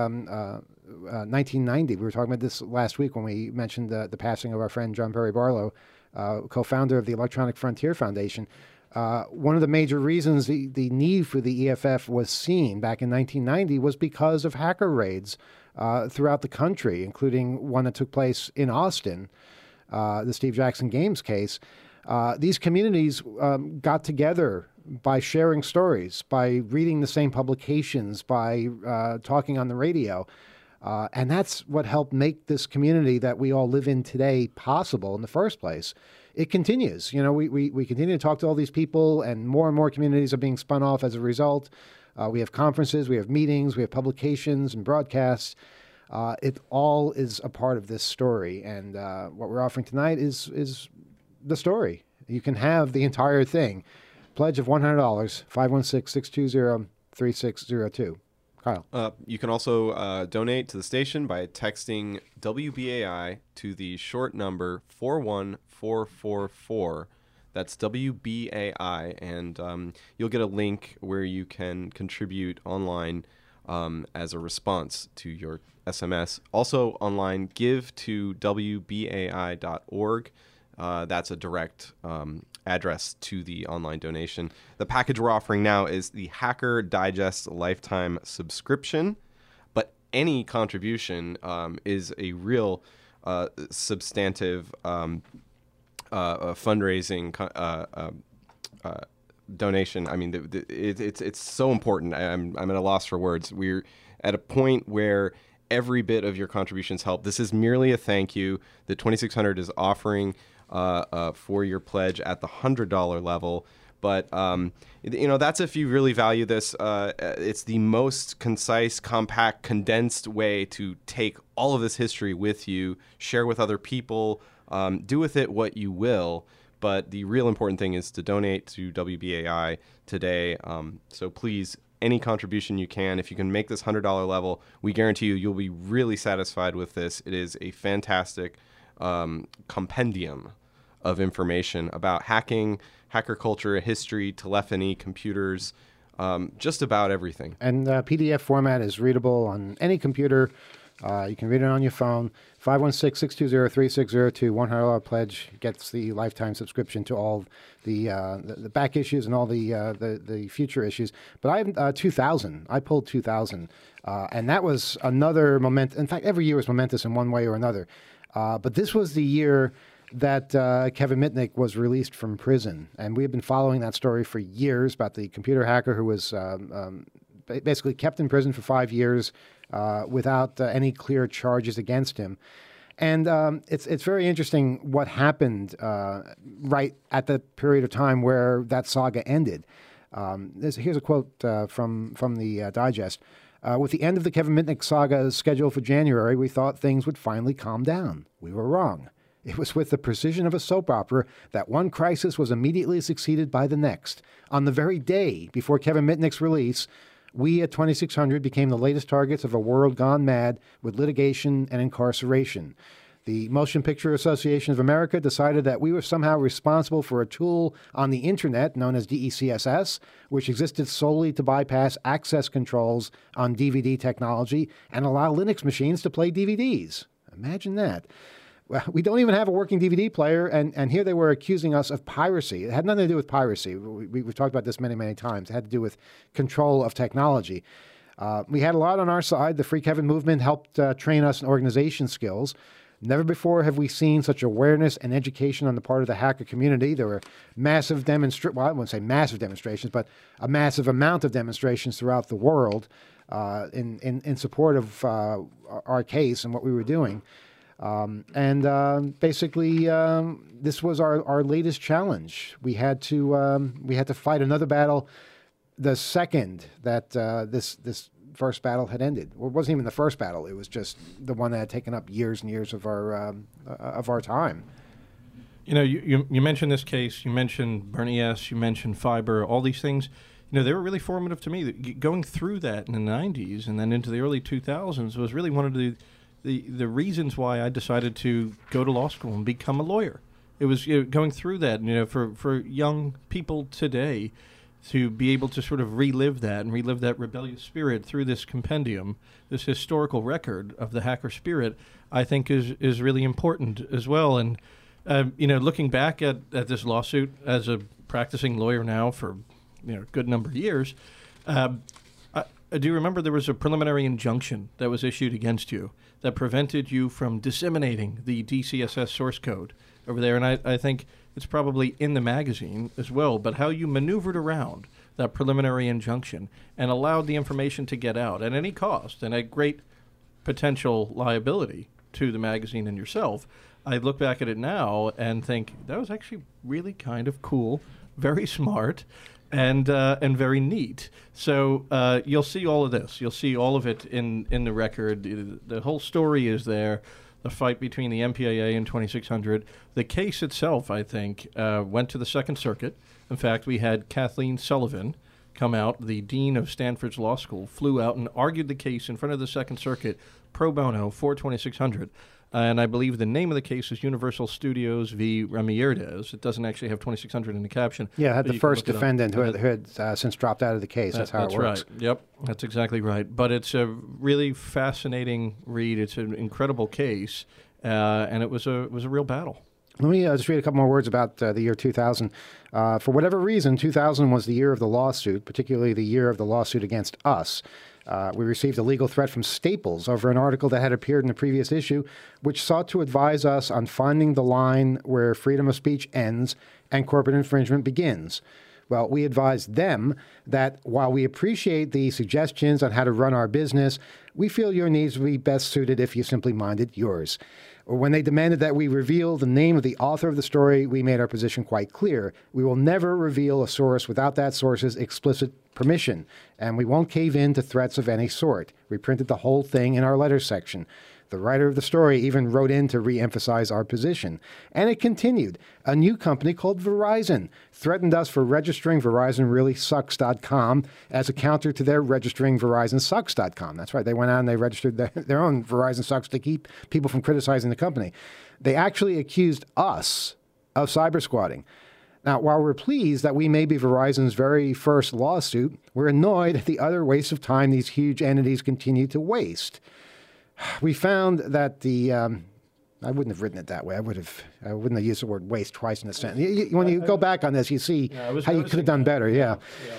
1990, we were talking about this last week when we mentioned the passing of our friend John Perry Barlow, co-founder of the Electronic Frontier Foundation. One of the major reasons the need for the EFF was seen back in 1990 was because of hacker raids throughout the country, including one that took place in Austin, the Steve Jackson Games case. These communities got together by sharing stories, by reading the same publications, by talking on the radio. And that's what helped make this community that we all live in today possible in the first place. It continues. We continue to talk to all these people, and more communities are being spun off as a result. We have conferences, we have meetings, we have publications and broadcasts. It all is a part of this story. And what we're offering tonight is the story. You can have the entire thing. Pledge of $100, 516-620-3602. Kyle. You can also donate to the station by texting WBAI to the short number 41444. That's WBAI, and you'll get a link where you can contribute online as a response to your SMS. Also online, give to WBAI.org. That's a direct address to the online donation. The package we're offering now is the Hacker Digest Lifetime subscription, but any contribution is a real substantive fundraising donation. I mean, it's so important. I'm at a loss for words. We're at a point where every bit of your contributions help. This is merely a thank you that 2600 is offering for your pledge at the $100 level. But, that's if you really value this. It's the most concise, compact, condensed way to take all of this history with you, share with other people, do with it what you will. But the real important thing is to donate to WBAI today. So please, any contribution you can, if you can make this $100 level, we guarantee you'll be really satisfied with this. It is a fantastic compendium of information about hacking, hacker culture, history, telephony, computers, just about everything. And PDF format is readable on any computer. You can read it on your phone. 516-620-3602. $100 pledge gets the lifetime subscription to all the back issues and all the future issues. But I have 2000. I pulled 2000, and that was another moment. In fact, every year is momentous in one way or another. But this was the year that Kevin Mitnick was released from prison, and we have been following that story for years about the computer hacker who was basically kept in prison for 5 years without any clear charges against him. And it's very interesting what happened right at the period of time where that saga ended. Here's a quote from the Digest. With the end of the Kevin Mitnick saga scheduled for January, we thought things would finally calm down. We were wrong. It was with the precision of a soap opera that one crisis was immediately succeeded by the next. On the very day before Kevin Mitnick's release, we at 2600 became the latest targets of a world gone mad with litigation and incarceration. The Motion Picture Association of America decided that we were somehow responsible for a tool on the internet known as DECSS, which existed solely to bypass access controls on DVD technology and allow Linux machines to play DVDs. Imagine that. Well, we don't even have a working DVD player, and here they were accusing us of piracy. It had nothing to do with piracy. We've talked about this many, many times. It had to do with control of technology. We had a lot on our side. The Free Kevin movement helped train us in organization skills. Never before have we seen such awareness and education on the part of the hacker community. There were massive well, I wouldn't say massive demonstrations, but a massive amount of demonstrations throughout the world in support of our case and what we were doing. Basically, this was our latest challenge. We had to fight another battle the second that this first battle had ended. Well, it wasn't even the first battle. It was just the one that had taken up years and years of our time. You know, you mentioned this case. You mentioned Bernie S. You mentioned Fiber. All these things. You know, they were really formative to me. Going through that in the 90s and then into the early 2000s was really one of the reasons why I decided to go to law school and become a lawyer. It was going through that, for young people today to be able to sort of relive that rebellious spirit through this compendium, this historical record of the hacker spirit, I think is really important as well. And, looking back at this lawsuit as a practicing lawyer now for, a good number of years, I do remember there was a preliminary injunction that was issued against you that prevented you from disseminating the DCSS source code over there. And I think it's probably in the magazine as well, but how you maneuvered around that preliminary injunction and allowed the information to get out at any cost and at great potential liability to the magazine and yourself. I look back at it now and think that was actually really kind of cool, very smart, and very neat. So you'll see all of this. You'll see all of it in the record. The whole story is there. The fight between the MPAA and 2600. The case itself, I think, went to the Second Circuit. In fact, we had Kathleen Sullivan come out, the dean of Stanford's Law School, flew out and argued the case in front of the Second Circuit pro bono for 2600. And I believe the name of the case is Universal Studios v. Ramirez. It doesn't actually have 2600 in the caption. Yeah, it had the first defendant who had since dropped out of the case. That's how it works. That's right. Yep, that's exactly right. But it's a really fascinating read. It's an incredible case, and it was a real battle. Let me just read a couple more words about the year 2000. For whatever reason, 2000 was the year of the lawsuit, particularly the year of the lawsuit against us. We received a legal threat from Staples over an article that had appeared in the previous issue, which sought to advise us on finding the line where freedom of speech ends and corporate infringement begins. Well, we advised them that while we appreciate the suggestions on how to run our business, we feel your needs would be best suited if you simply minded yours. When they demanded that we reveal the name of the author of the story, we made our position quite clear. We will never reveal a source without that source's explicit permission, and we won't cave in to threats of any sort. We printed the whole thing in our letters section. The writer of the story even wrote in to re-emphasize our position. And it continued. A new company called Verizon threatened us for registering VerizonReallySucks.com as a counter to their registering VerizonSucks.com. That's right. They went out and they registered their own Verizon Sucks to keep people from criticizing the company. They actually accused us of cybersquatting. Now, while we're pleased that we may be Verizon's very first lawsuit, we're annoyed at the utter waste of time these huge entities continue to waste. We found that I wouldn't have written it that way. I wouldn't have used the word waste twice in a sentence. When you go back on this, you see how you could have done better. Yeah.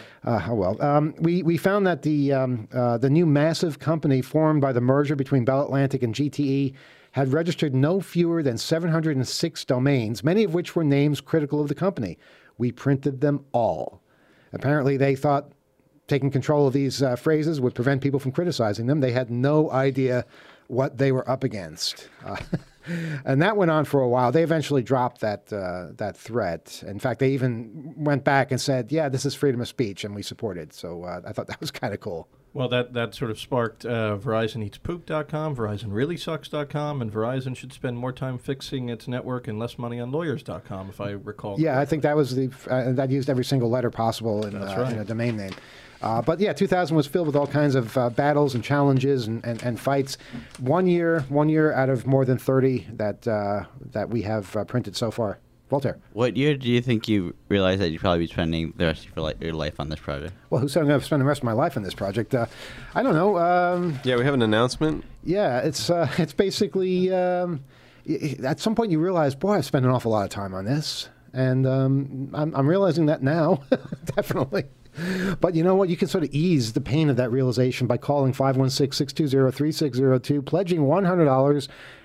We found that the new massive company formed by the merger between Bell Atlantic and GTE had registered no fewer than 706 domains, many of which were names critical of the company. We printed them all. Apparently, they thought taking control of these phrases would prevent people from criticizing them. They had no idea what they were up against. And that went on for a while. They eventually dropped that threat. In fact, they even went back and said, yeah, this is freedom of speech, and we support it. So I thought that was kind of cool. Well, that sort of sparked VerizonEatsPoop.com, VerizonReallySucks.com, and Verizon should spend more time fixing its network and less money on Lawyers.com, if I recall. Yeah, I think that was that used every single letter possible in a domain name. But yeah, 2000 was filled with all kinds of battles and challenges and fights. One year out of more than 30 that we have printed so far. Voltaire. What year do you think you realized that you'd probably be spending the rest of your life on this project? Well, who said I'm going to spend the rest of my life on this project? I don't know. Yeah, we have an announcement. Yeah, it's basically at some point you realize, boy, I've spent an awful lot of time on this, and I'm realizing that now, definitely. But you know what? You can sort of ease the pain of that realization by calling 516-620-3602, pledging $100,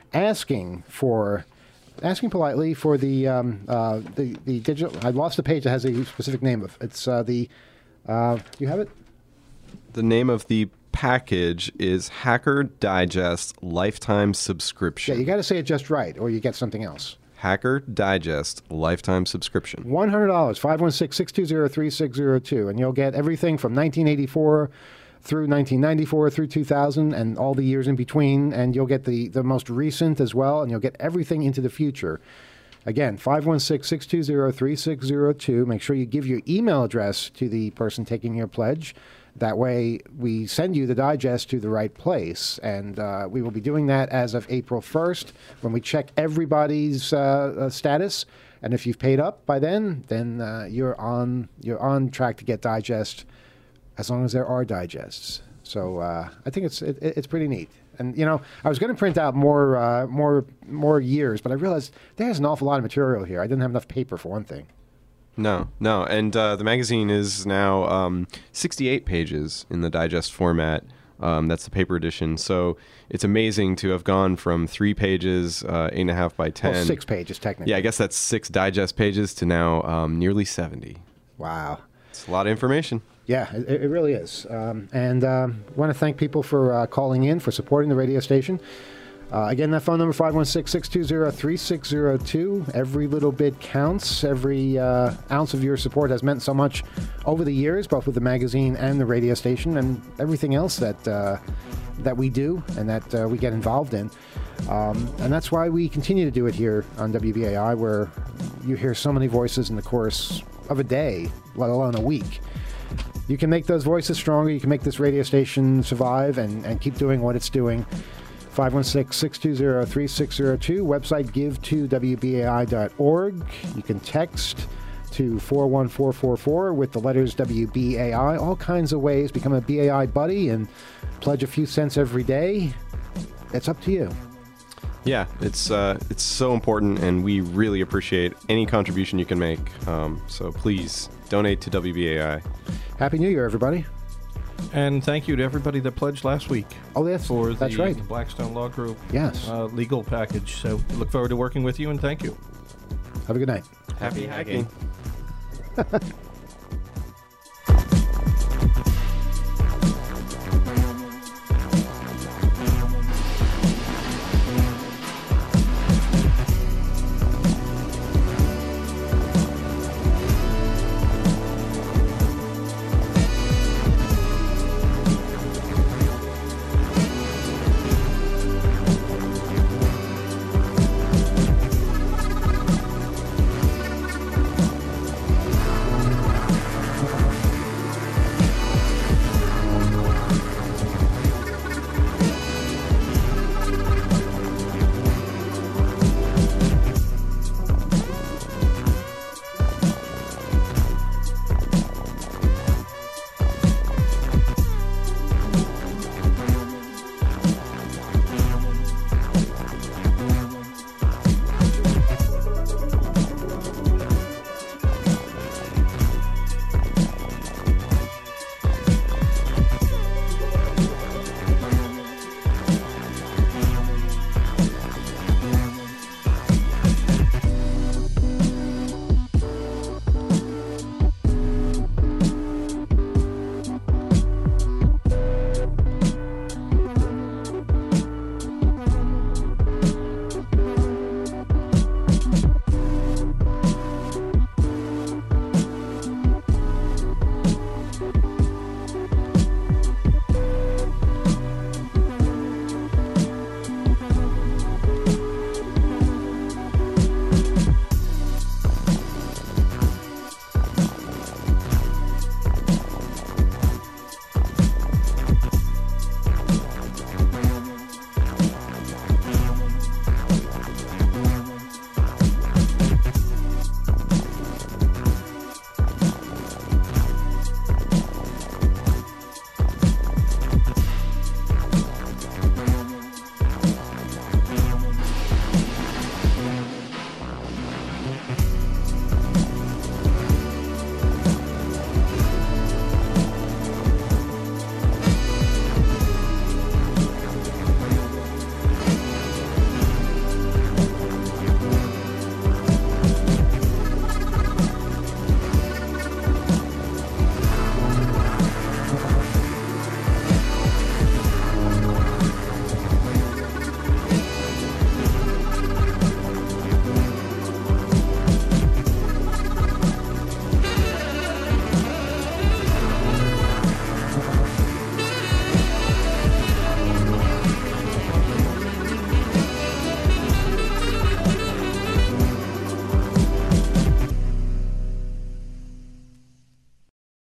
asking politely for the digital. I lost the page that has a specific name of. It's you have it? The name of the package is Hacker Digest Lifetime Subscription. Yeah, you got to say it just right, or you get something else. Hacker Digest Lifetime Subscription. $100, 516-620-3602, and you'll get everything from 1984 through 1994 through 2000 and all the years in between, and you'll get the most recent as well, and you'll get everything into the future. Again, 516-620-3602. Make sure you give your email address to the person taking your pledge. That way, we send you the digest to the right place. And we will be doing that as of April 1st when we check everybody's status. And if you've paid up by then you're on track to get digest as long as there are digests. So I think it's pretty neat. And you know, I was going to print out more years, but I realized there's an awful lot of material here. I didn't have enough paper for one thing. No. And the magazine is now 68 pages in the digest format. That's the paper edition. So it's amazing to have gone from 3 pages, 8.5 by 10. Well, 6 pages, technically. Yeah, I guess that's 6 digest pages to now nearly 70. Wow. It's a lot of information. Yeah, it really is. And I want to thank people for calling in, for supporting the radio station. Again, that phone number, 516-620-3602. Every little bit counts. Every ounce of your support has meant so much over the years, both with the magazine and the radio station and everything else that we do and that we get involved in. And that's why we continue to do it here on WBAI, where you hear so many voices in the course of a day, let alone a week. You can make those voices stronger. You can make this radio station survive and keep doing what it's doing. 516-620-3602. Website give2wbai.org. You can text to 41444 with the letters WBAI. All kinds of ways. Become a BAI buddy and pledge a few cents every day. It's up to you. Yeah, it's so important, and we really appreciate any contribution you can make. So please donate to WBAI. Happy New Year, everybody. And thank you to everybody that pledged last week. Oh, that's right. The Blackstone Law Group Yes. legal package. So look forward to working with you, and thank you. Have a good night. Happy hacking.